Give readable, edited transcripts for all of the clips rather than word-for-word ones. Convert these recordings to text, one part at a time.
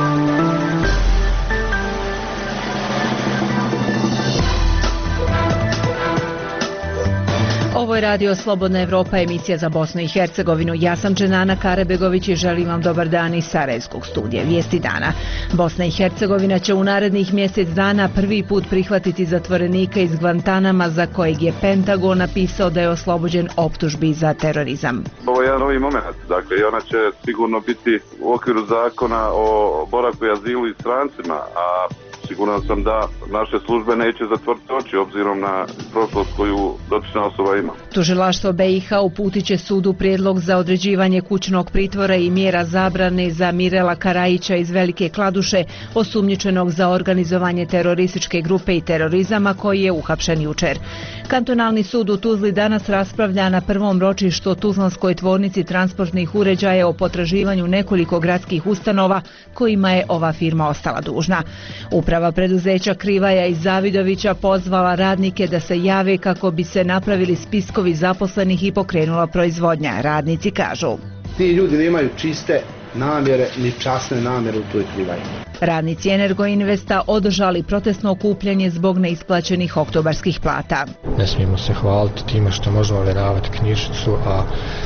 Ovo je Radio Slobodna Evropa, emisija za Bosnu i Hercegovinu. Ja sam Dženana Karebegović i želim vam dobar dan iz Sarajevskog studija. Vijesti dana. Bosna i Hercegovina će u narednih mjesec dana prvi put prihvatiti zatvorenika iz Gvantanama za kojeg je Pentagon napisao da je oslobođen optužbi za terorizam. Ovo je jedan novi moment, dakle, i ona će sigurno biti u okviru zakona o boravku i azilu i strancima, a siguran sam da naše službe neće zatvoriti oči obzirom na prošlost koju dotična osoba ima. Tužilaštvo BiH uputit će sudu prijedlog za određivanje kućnog pritvora i mjera zabrane za Mirela Karajića iz Velike Kladuše, osumnjičenog za organizovanje terorističke grupe i terorizama, koji je uhapšen jučer. Kantonalni sud u Tuzli danas raspravlja na prvom ročištu o Tuzlanskoj tvornici transportnih uređaja o potraživanju nekoliko gradskih ustanova kojima je ova firma ostala dužna. Uprava preduzeća Krivaja iz Zavidovića pozvala radnike da se jave kako bi se napravili spiskovi zaposlenih i pokrenula proizvodnja. Radnici kažu: ti ljudi nemaju čiste namjere ni časne namjere u toj Krivaji. Radnici Energoinvesta održali protestno okupljanje zbog neisplaćenih oktobarskih plata. Ne smijemo se hvaliti time što možemo ovjeravati knjižicu, a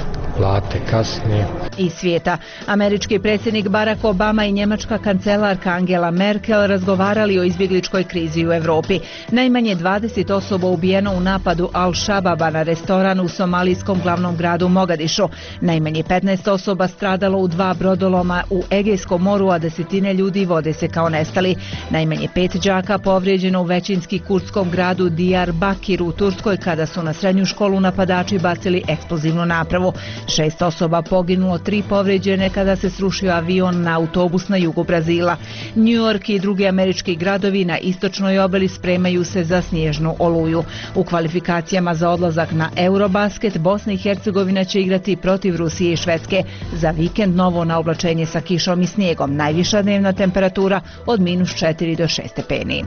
plate kasnije. Iz svijeta. Američki predsjednik Barack Obama i njemačka kancelarka Angela Merkel razgovarali o izbjegličkoj krizi u Europi. Najmanje 20 osoba ubijeno u napadu Al-Shababa na restoran u somalijskom glavnom gradu Mogadišu. Najmanje 15 osoba stradalo u 2 brodoloma u Egejskom moru, a desetine ljudi vode se kao nestali. Najmanje 5 đaka povrijeđeno u većinski kurdskom gradu Diyarbakir u Turskoj kada su na srednju školu napadači bacili eksplozivnu napravu. 6 osoba poginulo, 3 povrijeđene kada se srušio avion na autobus na jugu Brazila. New York i drugi američki gradovi na istočnoj obali spremaju se za snježnu oluju. U kvalifikacijama za odlazak na Eurobasket Bosna i Hercegovina će igrati protiv Rusije i Švedske. Za vikend novo naoblačenje sa kišom i snijegom. Najviša dnevna temperatura od -4 do 6 stepeni.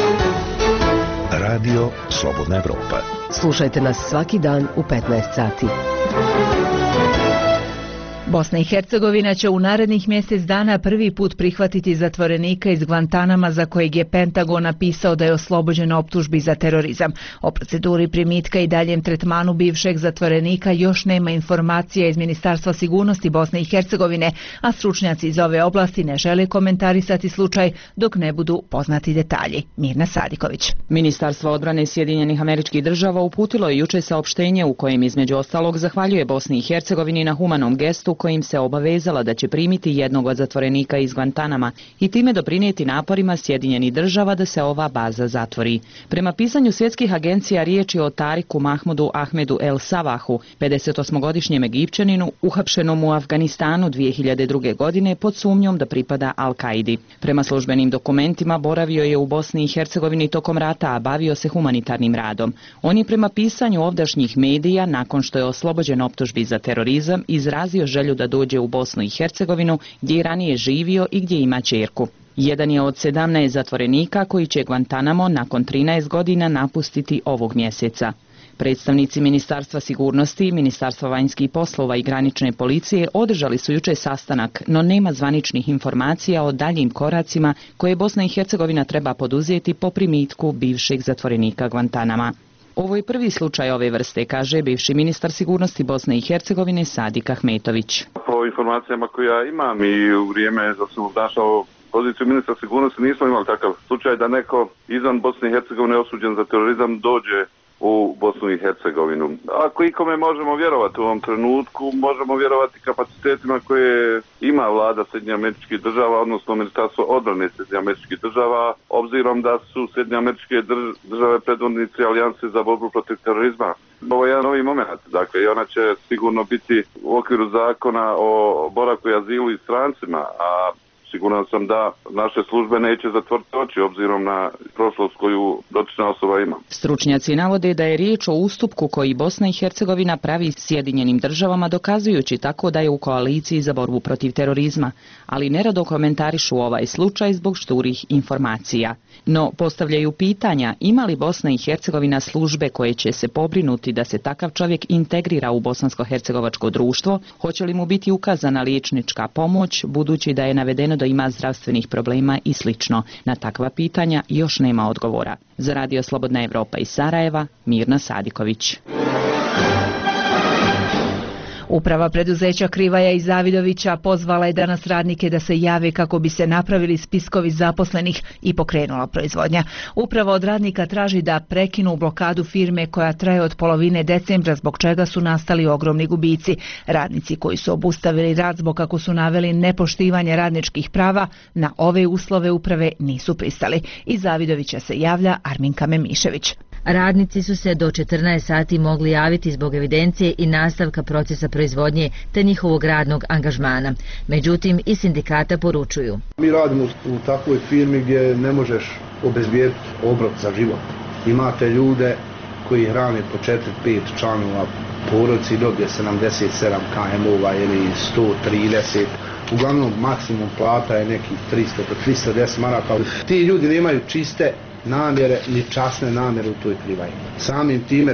Radio Slobodna Evropa. Slušajte nas svaki dan u 15 sati. Bosna i Hercegovina će u narednih mjesec dana prvi put prihvatiti zatvorenika iz Gvantanama za kojeg je Pentagon napisao da je oslobođen optužbi za terorizam. O proceduri primitka i daljem tretmanu bivšeg zatvorenika još nema informacija iz Ministarstva sigurnosti Bosne i Hercegovine, a stručnjaci iz ove oblasti ne žele komentarisati slučaj dok ne budu poznati detalji. Mirna Sadiković. Ministarstvo odbrane Sjedinjenih Američkih Država uputilo je jučer saopštenje u kojem između ostalog zahvaljuje Bosni i Hercegovini na humanom gestu kojim se obavezala da će primiti jednog od zatvorenika iz Gvantanama i time doprinijeti naporima Sjedinjenih Država da se ova baza zatvori. Prema pisanju svjetskih agencija riječ je o Tariku Mahmudu Ahmedu El Savahu, 58-godišnjem Egipćaninu uhapšenom u Afganistanu 2002. godine pod sumnjom da pripada Al-Kaidi. Prema službenim dokumentima boravio je u Bosni i Hercegovini tokom rata, a bavio se humanitarnim radom. On je prema pisanju ovdašnjih medija, nakon što je oslobođen optužbi za terorizam, izrazio želju da dođe u Bosnu i Hercegovinu, gdje je ranije živio i gdje ima ćerku. Jedan je od 17 zatvorenika koji će Guantanamo nakon 13 godina napustiti ovog mjeseca. Predstavnici Ministarstva sigurnosti, Ministarstva vanjskih poslova i granične policije održali su jučer sastanak, no nema zvaničnih informacija o daljim koracima koje Bosna i Hercegovina treba poduzeti po primitku bivšeg zatvorenika Guantanama. Ovo je prvi slučaj ove vrste, kaže bivši ministar sigurnosti Bosne i Hercegovine Sadik Ahmetović. Po informacijama koje ja imam i u vrijeme da sam obnašao poziciju ministra sigurnosti nismo imali takav slučaj da neko izvan Bosne i Hercegovine osuđen za terorizam dođe u Bosnu i Hercegovinu. Ako ikome možemo vjerovati u ovom trenutku, možemo vjerovati kapacitetima koje ima vlada Sjedinjenih Američkih Država, odnosno Ministarstvo odbrane Sjedinjenih Američkih Država, obzirom da su Sjedinjene Američke Države predvodnici alijanse za borbu protiv terorizma. Ovo je jedan novi moment, dakle, i ona će sigurno biti u okviru zakona o boravku i azilu i strancima, a siguran sam da naše službe neće zatvoriti oči obzirom na prošlost koju dotična osoba ima. Stručnjaci navode da je riječ o ustupku koji Bosna i Hercegovina pravi Sjedinjenim Državama, dokazujući tako da je u koaliciji za borbu protiv terorizma, ali nerado komentarišu ovaj slučaj zbog šturih informacija. No postavljaju pitanja ima li Bosna i Hercegovina službe koje će se pobrinuti da se takav čovjek integrira u bosansko-hercegovačko društvo, hoće li mu biti ukazana liječnička pomoć, budući da je navedeno da ima zdravstvenih problema i slično. Na takva pitanja još nema odgovora. Za Radio Slobodna Evropa iz Sarajeva, Mirna Sadiković. Uprava preduzeća Krivaja i Zavidovića pozvala je danas radnike da se jave kako bi se napravili spiskovi zaposlenih i pokrenula proizvodnja. Uprava od radnika traži da prekinu blokadu firme koja traje od polovine decembra, zbog čega su nastali ogromni gubici. Radnici koji su obustavili rad zbog, kako su naveli, nepoštivanja radničkih prava, na ove uslove uprave nisu pristali. Iz Zavidovića se javlja Arminka Memišević. Radnici su se do 14 sati mogli javiti zbog evidencije i nastavka procesa proizvodnje te njihovog radnog angažmana. Međutim, i sindikata poručuju. Mi radimo u takvoj firmi gdje ne možeš obezbijediti obrok za život. Imate ljude koji hrane po 4-5 članova porodice i dobije 77 km-ova ili 130. Uglavnom maksimum plata je nekih 300 do 310 maraka. Ti ljudi nemaju čiste namjere ni časne namjere u toj Krivaji. Samim time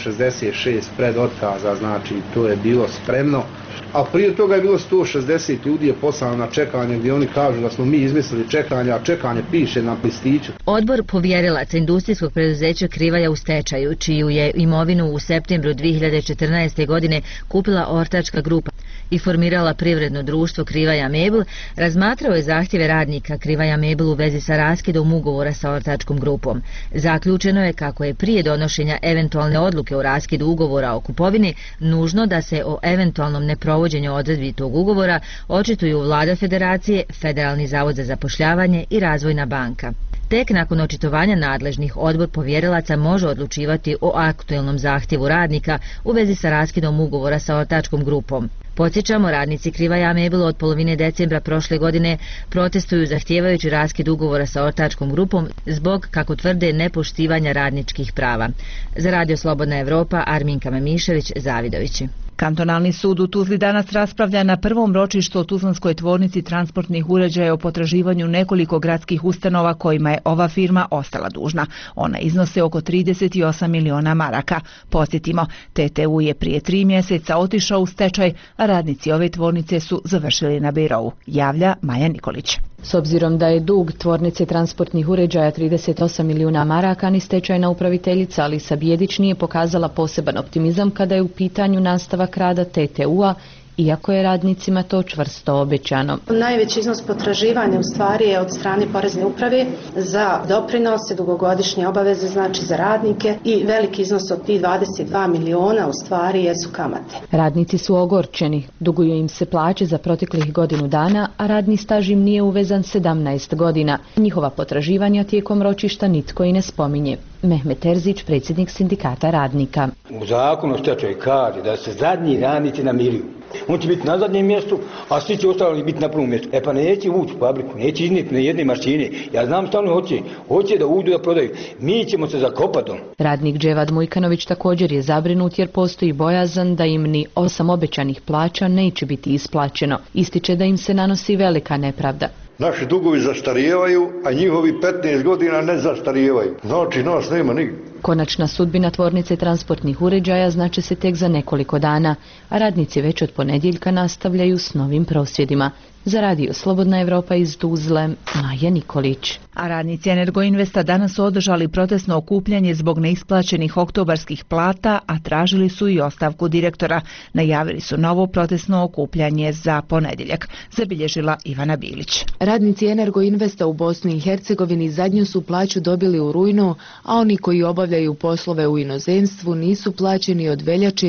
366 predotkaza, znači to je bilo spremno, a prije toga je bilo 160 ljudi je poslano na čekanje, gdje oni kažu da smo mi izmislili čekanje, a čekanje piše na listiću. Odbor povjerilaca industrijskog preduzeća Krivaja u stečaju, čiju je imovinu u septembru 2014. godine kupila ortačka grupa i formirala privredno društvo Krivaja Mebel, razmatrao je zahtjeve radnika Krivaja Mebel u vezi sa raskidom ugovora sa ortačkom grupom. Zaključeno je kako je prije donošenja eventualne odluke o raskidu ugovora o kupovini nužno da se o eventualnom neprovođenju odredbi tog ugovora očituju Vlada Federacije, Federalni zavod za zapošljavanje i Razvojna banka. Tek nakon očitovanja nadležnih odbor povjerilaca može odlučivati o aktuelnom zahtjevu radnika u vezi sa raskidom ugovora sa ortačkom grupom. Podsjećamo, radnici Krivaja Mebel od polovine decembra prošle godine protestuju zahtijevajući raskid ugovora sa ortačkom grupom zbog, kako tvrde, nepoštivanja radničkih prava. Za Radio Slobodna Evropa, Arminka Memišević, Zavidovići. Kantonalni sud u Tuzli danas raspravlja na prvom ročištu o Tuzlanskoj tvornici transportnih uređaja o potraživanju nekoliko gradskih ustanova kojima je ova firma ostala dužna. Ona iznose oko 38 miliona maraka. Podsjetimo, TTU je prije 3 mjeseca otišao u stečaj, a radnici ove tvornice su završili na birou. Javlja Maja Nikolić. S obzirom da je dug tvornice transportnih uređaja 38 milijuna maraka, ni stečajna upraviteljica Alisa Bijedić nije pokazala poseban optimizam kada je u pitanju nastavak rada TTU-a, iako je radnicima to čvrsto obećano. Najveći iznos potraživanja u stvari je od strane Porezne uprave za doprinose, dugogodišnje obaveze, znači za radnike, i veliki iznos od tih 22 miliona u stvari jesu kamate. Radnici su ogorčeni, duguju im se plaće za proteklih godinu dana, a radni staž im nije uvezan 17 godina. Njihova potraživanja tijekom ročišta nitko i ne spominje. Mehmet Terzić, predsjednik sindikata radnika. U zakonu o stečaju kaže da se zadnji radnici namiruju. On će biti na zadnjem mjestu, a svi će ostali biti na prvom mjestu. E pa neće ući u fabriku, neće iznijeti na jedne mašine. Ja znam stalno hoće da uđu da prodaju. Mi ćemo se zakopati. Radnik Dževad Mujkanović također je zabrinut jer postoji bojazan da im ni 8 obećanih plaća neće biti isplaćeno. Ističe da im se nanosi velika nepravda. Naši dugovi zastarijevaju, a njihovi 15 godina ne zastarijevaju. Znači, nas nema nigdje. Konačna sudbina tvornice transportnih uređaja znače se tek za nekoliko dana, a radnici već od ponedjeljka nastavljaju s novim prosvjedima. Za Radio Slobodna Evropa iz Tuzle, Maja Nikolić. A radnici Energoinvesta danas su održali protestno okupljanje zbog neisplaćenih oktobarskih plata, a tražili su i ostavku direktora. Najavili su novo protestno okupljanje za ponedjeljak, zabilježila Ivana Bilić. Radnici Energoinvesta u Bosni i Hercegovini zadnju su plaću dobili u rujnu, a oni koji obavljaju poslove u inozemstvu nisu plaćeni od veljače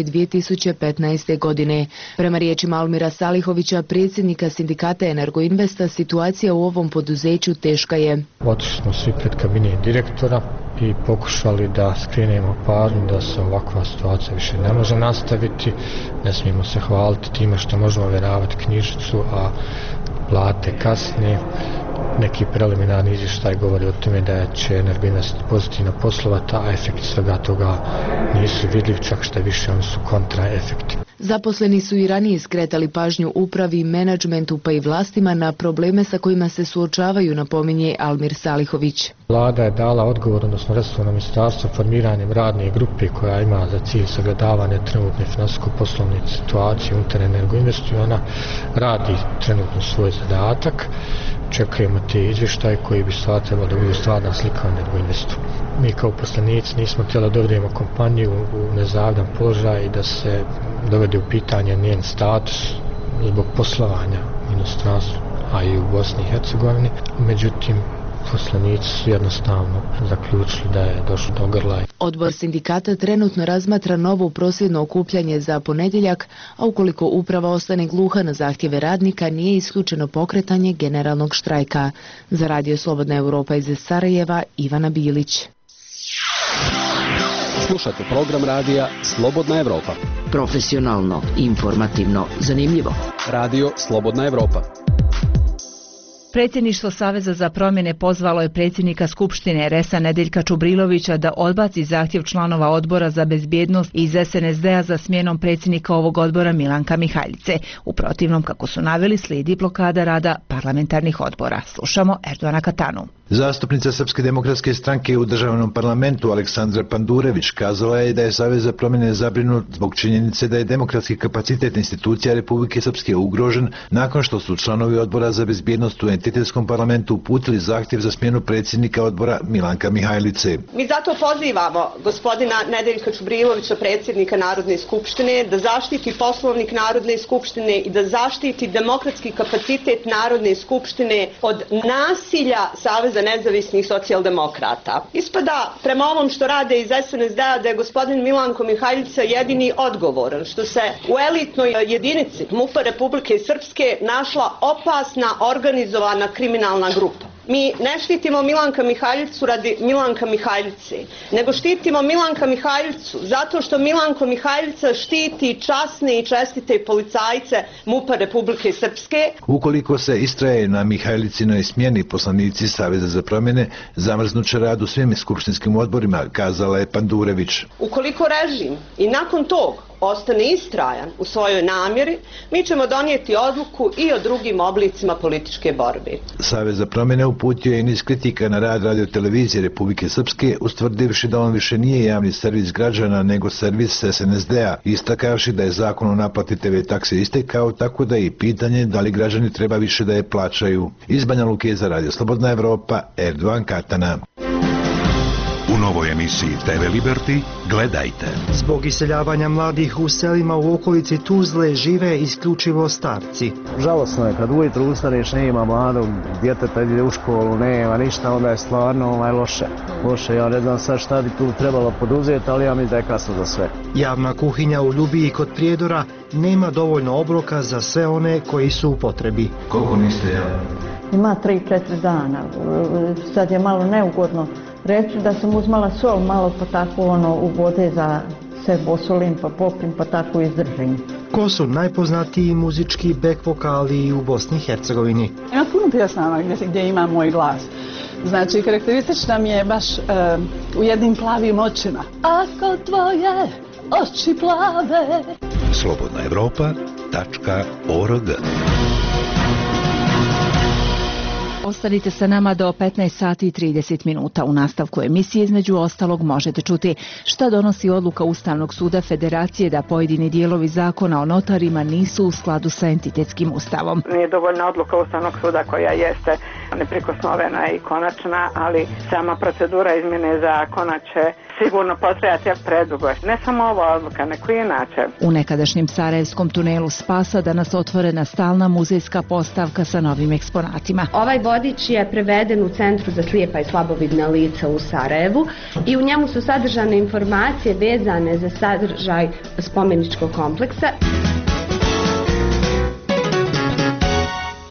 2015. godine. Prema riječima Almira Salihovića, predsjednika sindikata Energoinvesta, situacija u ovom poduzeću teška je. Otišli smo svi pred kabinet direktora i pokušali da skrenemo pažnju da se ovakva situacija više ne može nastaviti. Ne smijemo se hvaliti time što možemo ovjeravati knjižicu, a plate kasne. Neki preliminarni izvještaj govori o tome da će Energoinvest pozitivno poslovati, a efekti svega toga nisu vidljivi, čak što više oni su kontraefekti. Zaposleni su i ranije skretali pažnju upravi, menadžmentu pa i vlastima na probleme sa kojima se suočavaju, napominje Almir Salihović. Vlada je dala odgovor, odnosno resorno ministarstvo, formiranjem radne grupe koja ima za cilj sagledavanje trenutne finansijsko-poslovne situacije unutar Energoinvestu i ona radi trenutno svoj zadatak. Čekujemo te izvještaje koji bi trebalo da budu stvarna slika o Energoinvestu. Mi kao uposlenici nismo htjeli da dovedemo kompaniju u nezavidan položaj i da se dovede u pitanje njen status zbog poslovanja u inostranstvu, a i u Bosni i Hercegovini. Međutim, uposlenici su jednostavno zaključili da je došlo do grla. Odbor sindikata trenutno razmatra novo prosvjedno okupljanje za ponedjeljak, a ukoliko uprava ostane gluha na zahtjeve radnika, nije isključeno pokretanje generalnog štrajka. Za Radio Slobodna Europa iz Sarajeva, Ivana Bilić. Slušate program radija Slobodna Europa. Profesionalno, informativno, zanimljivo. Radio Slobodna Europa. Predsjedništvo Saveza za promjene pozvalo je predsjednika Skupštine RS-a Nedeljka Čubrilovića da odbaci zahtjev članova odbora za bezbjednost iz SNSD-a za smjenom predsjednika ovog odbora Milanka Mihajlice. U protivnom, kako su naveli, slijedi blokada rada parlamentarnih odbora. Slušamo Erdogana Katanu. Zastupnica Srpske demokratske stranke u državnom parlamentu Aleksandra Pandurević kazala je da je Savez za promjene zabrinut zbog činjenice da je demokratski kapacitet institucija Republike Srpske ugrožen nakon što su članovi odbora za bezbjednost u entitetskom parlamentu uputili zahtjev za smjenu predsjednika odbora Milanka Mihajlice. Mi zato pozivamo gospodina Nedeljka Čubrilovića, predsjednika Narodne skupštine, da zaštiti poslovnik Narodne skupštine i da zaštiti demokratski kapacitet Narodne skupštine od nasilja Saveza nezavisnih socijaldemokrata. Ispada prema ovom što rade iz SNSD-a da je gospodin Milanko Mihajlica jedini odgovoran što se u elitnoj jedinici MUP-a Republike Srpske našla opasna organizovana kriminalna grupa. Mi ne štitimo Milanka Mihajlicu radi Milanka Mihajlice, nego štitimo Milanka Mihajlicu zato što Milanko Mihajlica štiti časne i čestite policajce MUP-a Republike Srpske. Ukoliko se istraje na Mihajlicinoj smjeni, poslanici Saveza za promjene zamrznuće rad u svim skupštinskim odborima, kazala je Pandurević. Ukoliko režim i nakon tog ostane istrajan u svojoj namjeri, mi ćemo donijeti odluku i o drugim oblicima političke borbe. Savez za promjene uputio je i niz kritika na rad radiotelevizije Republike Srpske, ustvrdivši da on više nije javni servis građana nego servis SNSD-a, istakavši da je zakon o naplati TV takse istekao, tako da je i pitanje da li građani treba više da je plaćaju. Iz Banja Luke za Radio Slobodna Evropa, Erdogan Katana. U novoj emisiji TV Liberty gledajte. Zbog iseljavanja mladih u selima u okolici Tuzle žive isključivo starci. Žalosno je kad ujutro ustaneš, nema mladog djeteta, ide u školu, nema ništa, onda je stvarno loše. Loše, ja ne znam sad šta bi tu trebalo poduzeti, ali ja mislim da je kasno za sve. Javna kuhinja u Ljubiji kod Prijedora nema dovoljno obroka za sve one koji su u potrebi. Koliko niste jeli? Ima 3-4 dana. Sad je malo neugodno reći da sam uzmala sol malo pa tako u vode za se posolim pa popim pa tako izdržim. Ko su najpoznatiji muzički back vokali u Bosni i Hercegovini? Ima puno pjesama gdje ima moj glas. Znači, karakteristična mi je baš u jednim plavim očima. Ako tvoje oči plave. slobodnaevropa.org. Ostanite sa nama do 15 sati i 30 minuta. U nastavku emisije između ostalog možete čuti šta donosi odluka Ustavnog suda Federacije da pojedini dijelovi zakona o notarima nisu u skladu sa entitetskim ustavom. Nije dovoljna odluka Ustavnog suda koja jeste neprikosnovena i konačna, ali sama procedura izmjene zakona će sigurno potrajati predugo. Ne samo ova odluka, neko inače. U nekadašnjem Sarajevskom tunelu Spasa danas otvorena stalna muzejska postavka sa novim eksponatima. Ovaj vodič je preveden u Centru za slijepa i slabovidna lica u Sarajevu i u njemu su sadržane informacije vezane za sadržaj spomeničkog kompleksa.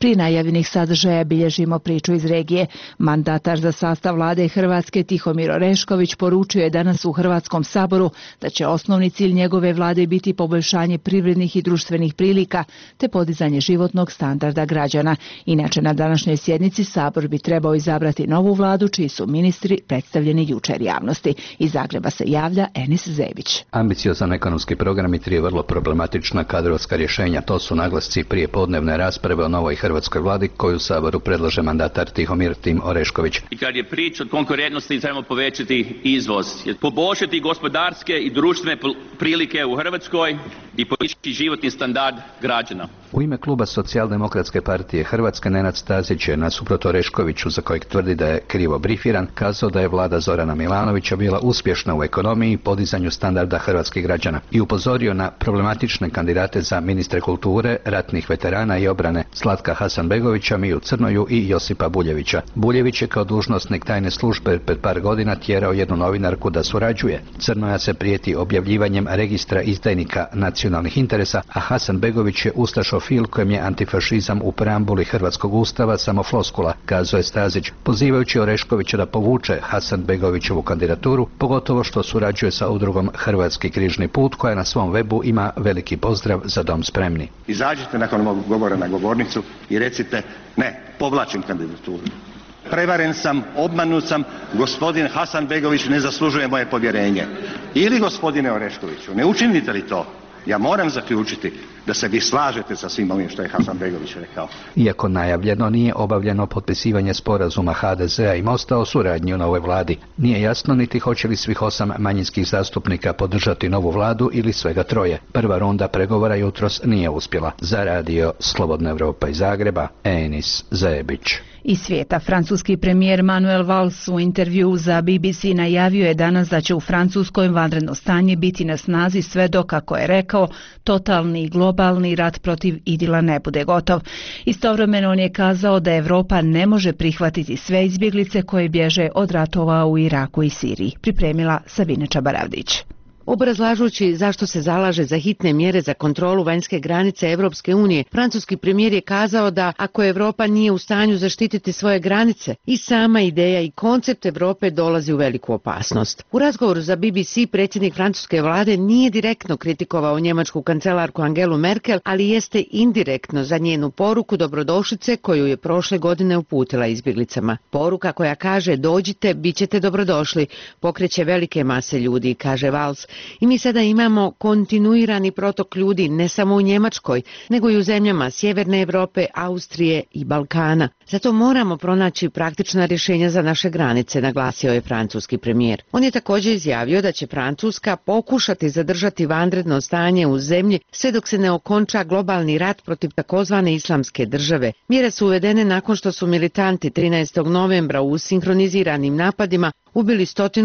Prije najavljenih sadržaja bilježimo priču iz regije. Mandatar za sastav vlade Hrvatske Tihomir Orešković poručio je danas u Hrvatskom saboru da će osnovni cilj njegove vlade biti poboljšanje privrednih i društvenih prilika te podizanje životnog standarda građana. Inače, na današnjoj sjednici Sabor bi trebao izabrati novu vladu čiji su ministri predstavljeni jučer javnosti. Iz Zagreba se javlja Enis Zebić. Ambiciozan ekonomski program i 3 vrlo problematična kadrovska rješenja. To su naglasci prije podnevne rasprave o novoj hrvatskoj vladi koju Saboru predlaže mandatar Tihomir Tim Orešković. I kad je priča o konkurentnosti, trebamo povećati izvoz, poboljšati gospodarske i društvene prilike u Hrvatskoj i podići životni standard građana. U ime kluba Socijaldemokratske partije Hrvatske Nenad Stazić je nasuprot Oreškoviću, za kojeg tvrdi da je krivo brifiran, kazao da je vlada Zorana Milanovića bila uspješna u ekonomiji i podizanju standarda hrvatskih građana i upozorio na problematične kandidate za ministre kulture, ratnih veterana i obrane Slatka Hasanbegovića, Miju Crnoju i Josipa Buljevića. Buljević je kao dužnosnik tajne službe pred par godina tjerao jednu novinarku da surađuje. Crnoja se prijeti objavljivanjem registra izdajnika nacionalnih interesa, a Hasanbegović je ustašofil kojem je antifašizam u preambuli Hrvatskog ustava samo floskula, kazao je Stazić, pozivajući Oreškovića da povuče Hasanbegovićevu kandidaturu, pogotovo što surađuje sa udrugom Hrvatski križni put koja na svom webu ima veliki pozdrav za dom spremni. Izađite nakon ovog govora na govornicu i recite ne, povlačim kandidaturu. Prevaren sam, obmanut sam, gospodin Hasanbegović ne zaslužuje moje povjerenje. Ili gospodine Oreškoviću, ne učinite li to? Ja moram zaključiti da se vi slažete sa svim ovim što je Hasanbegović rekao. Iako najavljeno, nije obavljeno potpisivanje sporazuma HDZ-a i Mosta o suradnji u novoj vladi. Nije jasno niti hoće li svih 8 manjinskih zastupnika podržati novu vladu ili svega 3. Prva runda pregovora jutros nije uspjela. Za radio Slobodna Evropa iz Zagreba, Enis Zebić. Iz svijeta, francuski premijer Manuel Valls u intervju za BBC najavio je danas da će u Francuskoj vanredno stanje biti na snazi sve dok, kako je rekao, totalni globalni rat protiv idila ne bude gotov. Istovremeno on je kazao da Europa ne može prihvatiti sve izbjeglice koje bježe od ratova u Iraku i Siriji. Pripremila Sabina Čabaravdić. Obrazlažući zašto se zalaže za hitne mjere za kontrolu vanjske granice Europske unije, francuski premijer je kazao da ako Europa nije u stanju zaštititi svoje granice, i sama ideja i koncept Europe dolazi u veliku opasnost. U razgovoru za BBC predsjednik francuske vlade nije direktno kritikovao njemačku kancelarku Angelu Merkel, ali jeste indirektno za njenu poruku dobrodošlice koju je prošle godine uputila izbjeglicama. Poruka koja kaže dođite, bit ćete dobrodošli, pokreće velike mase ljudi, kaže Valls. I mi sada imamo kontinuirani protok ljudi ne samo u Njemačkoj, nego i u zemljama Sjeverne Europe, Austrije i Balkana. Zato moramo pronaći praktična rješenja za naše granice, naglasio je francuski premijer. On je također izjavio da će Francuska pokušati zadržati vanredno stanje u zemlji sve dok se ne okonča globalni rat protiv takozvane islamske države. Mjere su uvedene nakon što su militanti 13. novembra u sinhroniziranim napadima ubili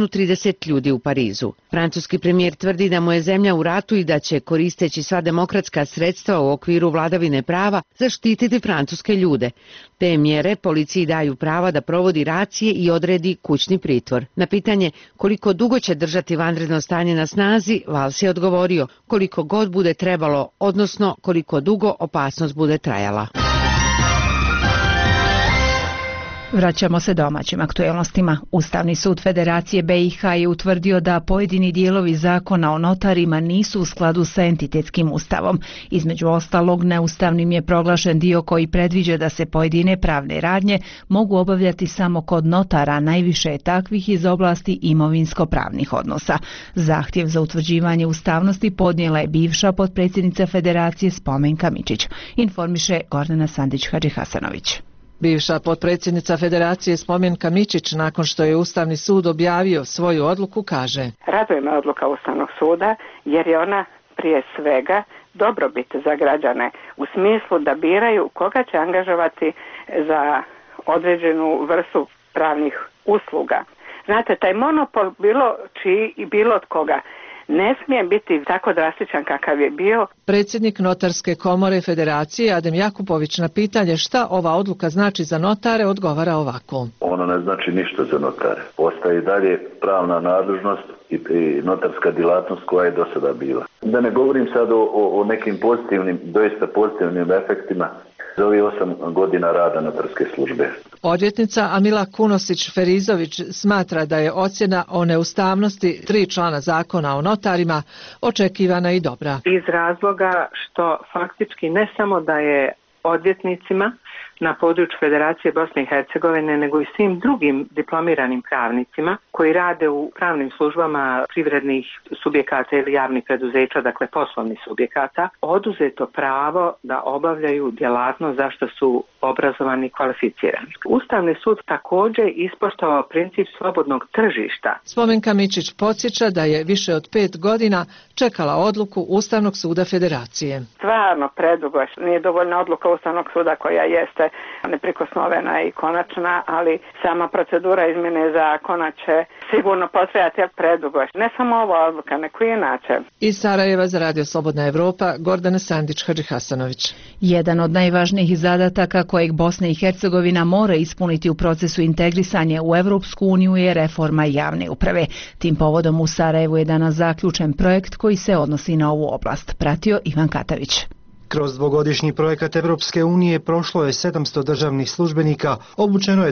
130 ljudi u Parizu. Francuski premijer tvrdi da mu je zemlja u ratu i da će, koristeći sva demokratska sredstva u okviru vladavine prava, zaštititi francuske ljude. Te mjere policiji daju prava da provodi racije i odredi kućni pritvor. Na pitanje koliko dugo će držati vanredno stanje na snazi, Valls je odgovorio koliko god bude trebalo, odnosno koliko dugo opasnost bude trajala. Vraćamo se domaćim aktuelnostima. Ustavni sud Federacije BiH je utvrdio da pojedini dijelovi zakona o notarima nisu u skladu sa entitetskim ustavom. Između ostalog, neustavnim je proglašen dio koji predviđa da se pojedine pravne radnje mogu obavljati samo kod notara, najviše je takvih iz oblasti imovinsko-pravnih odnosa. Zahtjev za utvrđivanje ustavnosti podnijela je bivša potpredsjednica Federacije Spomenka Mičić, informiše Gordana Sandić-Hadžihasanović. Bivša potpredsjednica Federacije Spomenka Mičić, nakon što je Ustavni sud objavio svoju odluku, kaže: Raduje me odluka Ustavnog suda jer je ona prije svega dobrobit za građane u smislu da biraju koga će angažovati za određenu vrstu pravnih usluga. Znate, taj monopol bilo čiji i bilo od koga ne smije biti tako drastičan kakav je bio. Predsjednik Notarske komore Federacije Adem Jakupović na pitanje šta ova odluka znači za notare odgovara ovako. Ono ne znači ništa za notare. Ostaje dalje pravna nadležnost i notarska djelatnost koja je do sada bila. Da ne govorim sad o nekim pozitivnim, doista pozitivnim efektima za ovih 8 godina rada notarske službe. Odvjetnica Amila Kunosić-Ferizović smatra da je ocjena o neustavnosti 3 člana zakona o notarima očekivana i dobra. Iz razloga što faktički ne samo da je odvjetnicima na području Federacije Bosne i Hercegovine, nego i svim drugim diplomiranim pravnicima koji rade u pravnim službama privrednih subjekata ili javnih preduzeća, dakle poslovnih subjekata, oduzeto pravo da obavljaju djelatnost za što su obrazovani i kvalificirani. Ustavni sud također ispoštovao princip slobodnog tržišta. Spomenka Mičić podsjeća da je više od 5 godina čekala odluku Ustavnog suda Federacije. Stvarno predugo, nije dovoljna odluka Ustavnog suda koja jeste neprikosnovena i konačna, ali sama procedura izmjene zakona će sigurno potrajati predugo. Ne samo ova odluka, neko inače. Iz Sarajeva za Radio Slobodna Evropa, Gordana Sandić-Hadžihasanović. Jedan od najvažnijih zadataka kojeg Bosna i Hercegovina mora ispuniti u procesu integrisanja u Evropsku uniju je reforma javne uprave. Tim povodom u Sarajevu je danas zaključen projekt koji se odnosi na ovu oblast. Pratio Ivan Katavić. Kroz dvogodišnji projekat Evropske unije prošlo je 700 državnih službenika, obučeno je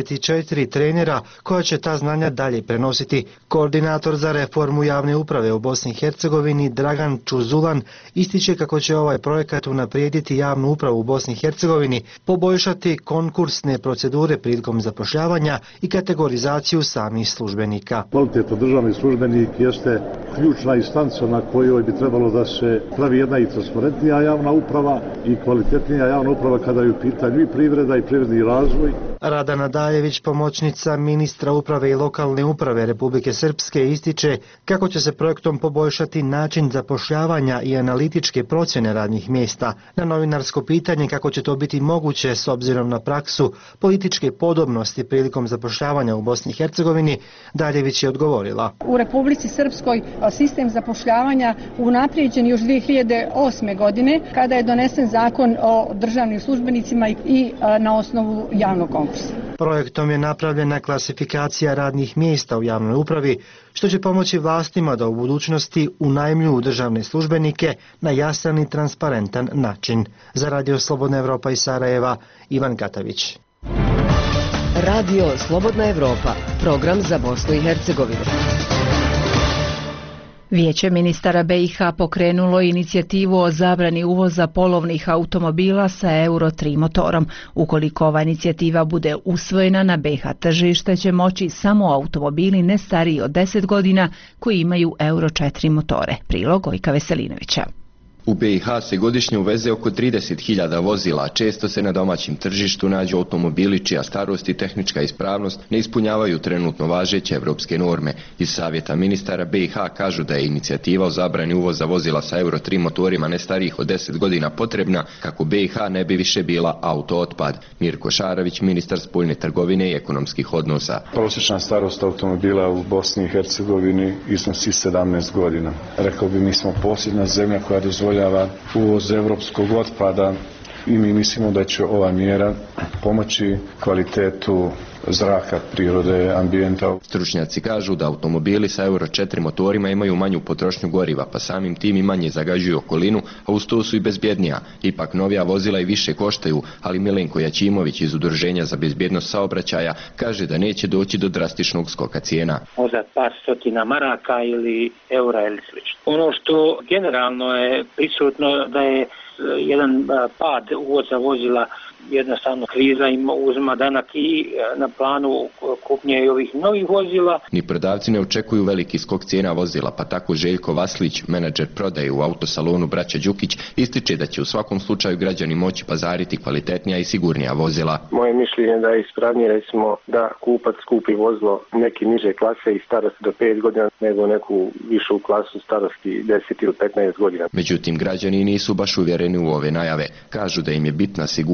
24 trenera koja će ta znanja dalje prenositi. Koordinator za reformu javne uprave u Bosni i Hercegovini Dragan Čuzulan ističe kako će ovaj projekat unaprijediti javnu upravu u Bosni i Hercegovini, poboljšati konkursne procedure prilikom zapošljavanja i kategorizaciju samih službenika. Kvalitetno državni službenik jeste ključna instanca na kojoj bi trebalo da se pravi jedna i transparentnija javna uprava i kvalitetnija javna uprava kada je u pitanju i privreda i privredni razvoj. Rada Nadajević, pomoćnica ministra uprave i lokalne uprave Republike Srpske, ističe kako će se projektom poboljšati način zapošljavanja i analitičke procjene radnih mjesta. Na novinarsko pitanje kako će to biti moguće s obzirom na praksu političke podobnosti prilikom zapošljavanja u Bosni i Hercegovini, Daljević je odgovorila. U Republici Srpskoj sistem zapošljavanja unaprijeđen još 2008. godine kada je donesen zakon o državnim službenicima i na osnovu javnog konkursa. Projektom je napravljena klasifikacija radnih mjesta u javnoj upravi, što će pomoći vlastima da u budućnosti unajmljuju državne službenike na jasan i transparentan način. Za Radio Slobodna Evropa iz Sarajeva, Ivan Katavić. Radio Slobodna Evropa, program za Bosnu i Hercegovinu. Vijeće ministara BiH pokrenulo inicijativu o zabrani uvoza polovnih automobila sa Euro 3 motorom. Ukoliko ova inicijativa bude usvojena, na BiH tržište će moći samo automobili ne stariji od 10 godina koji imaju Euro 4 motore. Prilog Gojka Veselinovića. U BiH se godišnje uveze oko 30.000 vozila, često se na domaćem tržištu nađu automobili čija starost i tehnička ispravnost ne ispunjavaju trenutno važeće evropske norme. Iz Savjeta ministara BiH kažu da je inicijativa o zabrani uvoza vozila sa Euro 3 motorima ne starijih od 10 godina potrebna kako BiH ne bi više bila autootpad. Mirko Šarović, ministar spoljne trgovine i ekonomskih odnosa. Prosječna starost automobila u Bosni i Hercegovini iznosi 17 godina. Rekao bi, mi smo posljedna zemlja koja dozvoljava uvoz evropskog otpada i mi mislimo da će ova mjera pomoći kvalitetu zraka, prirode, ambijenta. Stručnjaci kažu da automobili sa Euro 4 motorima imaju manju potrošnju goriva, pa samim tim i manje zagađuju okolinu, a uz to su i bezbjednija. Ipak novija vozila i više koštaju, ali Milenko Jačimović iz Udruženja za bezbjednost saobraćaja kaže da neće doći do drastičnog skoka cijena. Možda par stotina maraka ili eura ili slično. Ono što generalno je prisutno da je jedan pad uvoza vozila, jednostavno kriza im uzima danak i na planu kupnje i ovih novih vozila. Ni prodavci ne očekuju veliki skok cijena vozila, pa tako Željko Vaslić, menadžer prodaje u autosalonu Braća Đukić, ističe da će u svakom slučaju građani moći pazariti kvalitetnija i sigurnija vozila. Moje mišljenje je da je ispravnije recimo da kupac kupi vozilo neki niže klase i starosti do 5 godina nego neku višu klasu starosti 10 ili 15 godina. Međutim, građani nisu baš uvjereni u ove najave. Kažu da im je bitna sigurnost i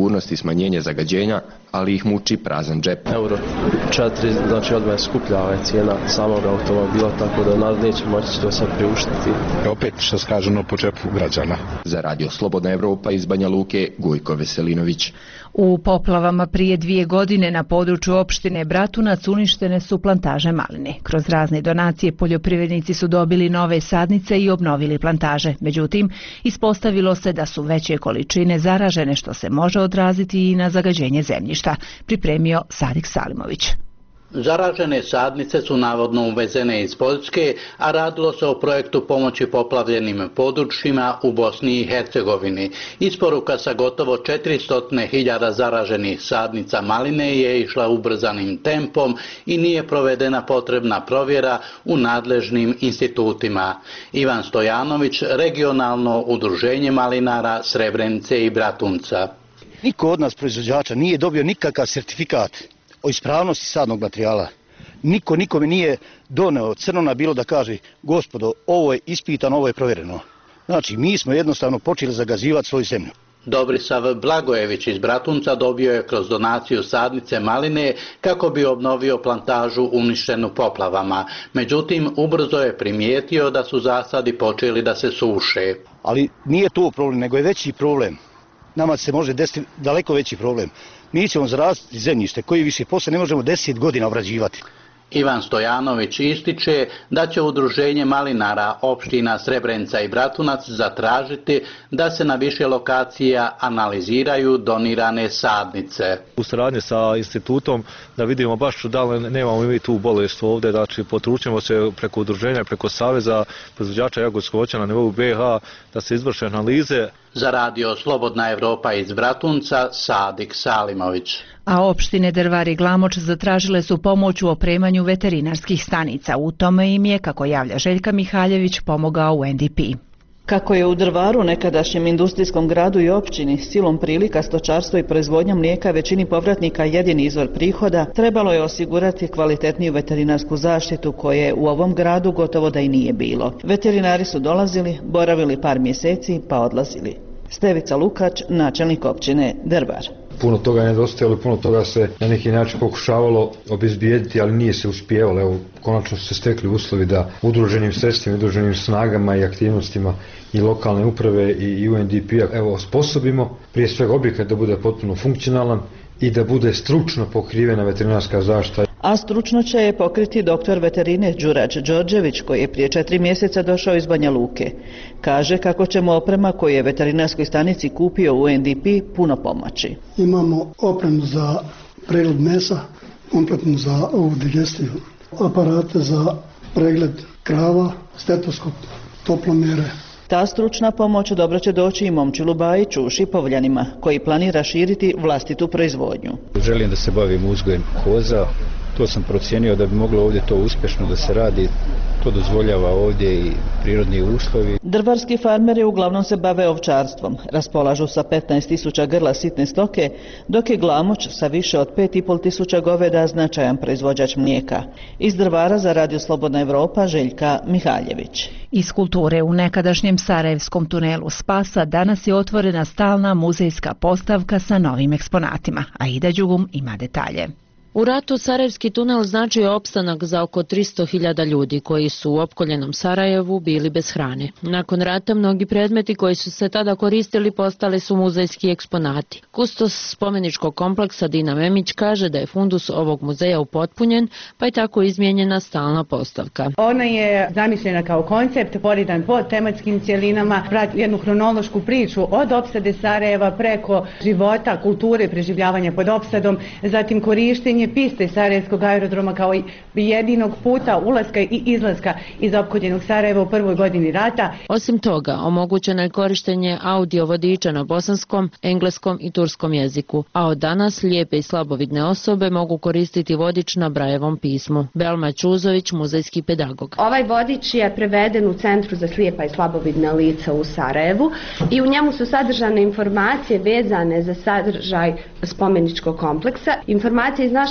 smanjenje zagađenja, ali ih muči prazan džep. Euro 4, znači odmah je skuplja cijena samog automobila, tako da narod neće moći to sad priuštiti. Opet što skaženo po džepu građana. Za Radio Slobodna Evropa iz Banja Luke, Gojko Veselinović. U poplavama prije 2 godine na području opštine Bratunac uništene su plantaže maline. Kroz razne donacije poljoprivrednici su dobili nove sadnice i obnovili plantaže. Međutim, ispostavilo se da su veće količine zaražene, što se može odraziti i na zagađenje zemljišta, pripremio Sadik Salimović. Zaražene sadnice su navodno uvezene iz Poljske, a radilo se o projektu pomoći poplavljenim područjima u Bosni i Hercegovini. Isporuka sa gotovo 400.000 zaraženih sadnica maline je išla ubrzanim tempom i nije provedena potrebna provjera u nadležnim institutima. Ivan Stojanović, regionalno udruženje malinara Srebrenice i Bratunca. Niko od nas proizvođača nije dobio nikakav sertifikat o ispravnosti sadnog materijala. Niko nikome nije doneo crno na bilo da kaže gospodo, ovo je ispitano, ovo je provjereno. Znači, mi smo jednostavno počeli zagazivati svoju zemlju. Dobrisav Blagojević iz Bratunca dobio je kroz donaciju sadnice maline kako bi obnovio plantažu uništenu poplavama. Međutim, ubrzo je primijetio da su zasadi počeli da se suše. Ali nije to problem, nego je veći problem. Nama se može desiti daleko veći problem. Mi ćemo zaraziti zemljište koji više poslije ne možemo 10 godina obrađivati. Ivan Stojanović ističe da će udruženje malinara opština Srebrenica i Bratunac zatražiti da se na više lokacija analiziraju donirane sadnice. U saradnji sa institutom da vidimo baš da li nemamo mi tu bolest ovdje, znači potručimo se preko udruženja, preko Saveza proizvođača jagodskog voća na nivou BiH da se izvrše analize. Za Radio Slobodna Evropa iz Bratunca, Sadik Salimović. A opštine Drvar i Glamoč zatražile su pomoć u opremanju veterinarskih stanica. U tome im je, kako javlja Željka Mihaljević, pomogao UNDP. Kako je u Drvaru, nekadašnjem industrijskom gradu i općini, silom prilika stočarstvo i proizvodnja mlijeka većini povratnika jedini izvor prihoda, trebalo je osigurati kvalitetniju veterinarsku zaštitu koje u ovom gradu gotovo da i nije bilo. Veterinari su dolazili, boravili par mjeseci pa odlazili. Stevica Lukač, načelnik općine Drvar. Puno toga je nedostajalo, puno toga se na neki način pokušavalo obezbijediti, ali nije se uspijevalo. Evo, konačno su se stekli uslovi da udruženim sredstvima, udruženim snagama i aktivnostima i lokalne uprave i UNDP-a osposobimo prije svega objekat da bude potpuno funkcionalan i da bude stručno pokrivena veterinarska zaštita. A stručno će je pokriti doktor veterine Đurađ Đorđević, koji je prije 4 mjeseca došao iz Banja Luke. Kaže kako će mu oprema koju je veterinarskoj stanici kupio UNDP puno pomoći. Imamo opremu za pregled mesa, kompletnu za ovu digestiju, aparate za pregled krava, stetoskop, toplomjere. Ta stručna pomoć dobro će doći i Momčilu Bajiću u Šipovljanima, koji planira širiti vlastitu proizvodnju. Želim da se bavim uzgojem koza, to sam procijenio da bi moglo ovdje to uspješno da se radi, to dozvoljava ovdje i prirodni uslovi. Drvarski farmeri uglavnom se bave ovčarstvom, raspolažu sa 15.000 grla sitne stoke, dok je Glamoč sa više od 5.500 goveda značajan proizvođač mlijeka. Iz Drvara za Radio Slobodna Evropa, Željka Mihaljević. Iz kulture u nekadašnjem Sarajevskom tunelu Spasa danas je otvorena stalna muzejska postavka sa novim eksponatima. Aida Đugum ima detalje. U ratu Sarajevski tunel značio je opstanak za oko 300.000 ljudi koji su u opkoljenom Sarajevu bili bez hrane. Nakon rata mnogi predmeti koji su se tada koristili postali su muzejski eksponati. Kustos spomeničkog kompleksa Dina Memić kaže da je fundus ovog muzeja upotpunjen, pa je tako izmijenjena stalna postavka. Ona je zamišljena kao koncept, poridan po tematskim cjelinama, prati jednu hronološku priču od opsade Sarajeva preko života, kulture, preživljavanja pod opsadom, zatim korištenje piste Sarajevskog aerodroma kao jedinog puta ulaska i izlaska iz opkoljenog Sarajeva u prvoj godini rata. Osim toga, omogućeno je korištenje audio vodiča na bosanskom, engleskom i turskom jeziku, a od danas lijepe i slabovidne osobe mogu koristiti vodič na Brajevom pismu. Belma Čuzović, muzejski pedagog. Ovaj vodič je preveden u Centru za slijepa i slabovidna lica u Sarajevu i u njemu su sadržane informacije vezane za sadržaj spomeničkog kompleksa. Informacije iz naše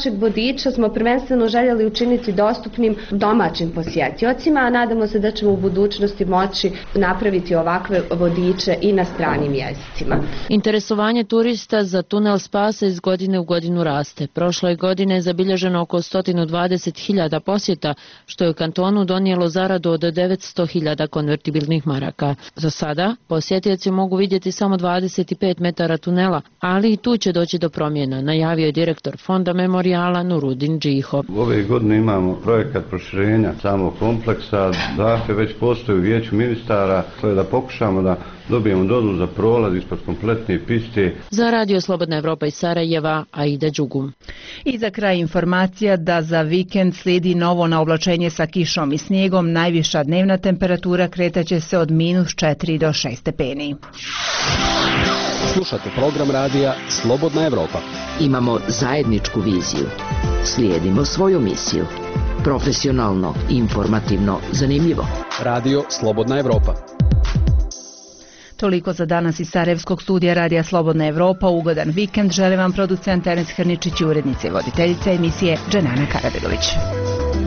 našeg vodiča smo prvenstveno željeli učiniti dostupnim domaćim posjetiocima, a nadamo se da ćemo u budućnosti moći napraviti ovakve vodiče i na stranim jezicima. Interesovanje turista za tunel Spasa iz godine u godinu raste. Prošle godine je zabilježeno oko 120.000 posjeta, što je kantonu donijelo zaradu od 900.000 konvertibilnih maraka. Za sada posjetioci mogu vidjeti samo 25 metara tunela, ali i tu će doći do promjena, najavio je direktor Fonda memorijala Nurudin Džiho. Ove godine imamo projekat proširenja samog kompleksa, dakle već postoji u vijeću ministara, to je da pokušamo da dobijemo dozvolu za prolaz ispod kompletne piste. Za Radio Slobodna Evropa iz Sarajeva, Aida Đugum. I za kraj informacija da za vikend slijedi novo naoblačenje sa kišom i snijegom. Najviša dnevna temperatura kretaće se od -4 do 6 stepeni. Slušate program radija Slobodna Evropa. Imamo zajedničku viziju. Slijedimo svoju misiju. Profesionalno, informativno, zanimljivo. Radio Slobodna Evropa. Toliko za danas iz Sarajevskog studija Radija Slobodna Evropa. Ugodan vikend žele vam producent Ernest Hrničić i urednica i voditeljica emisije Dženana Karabegović.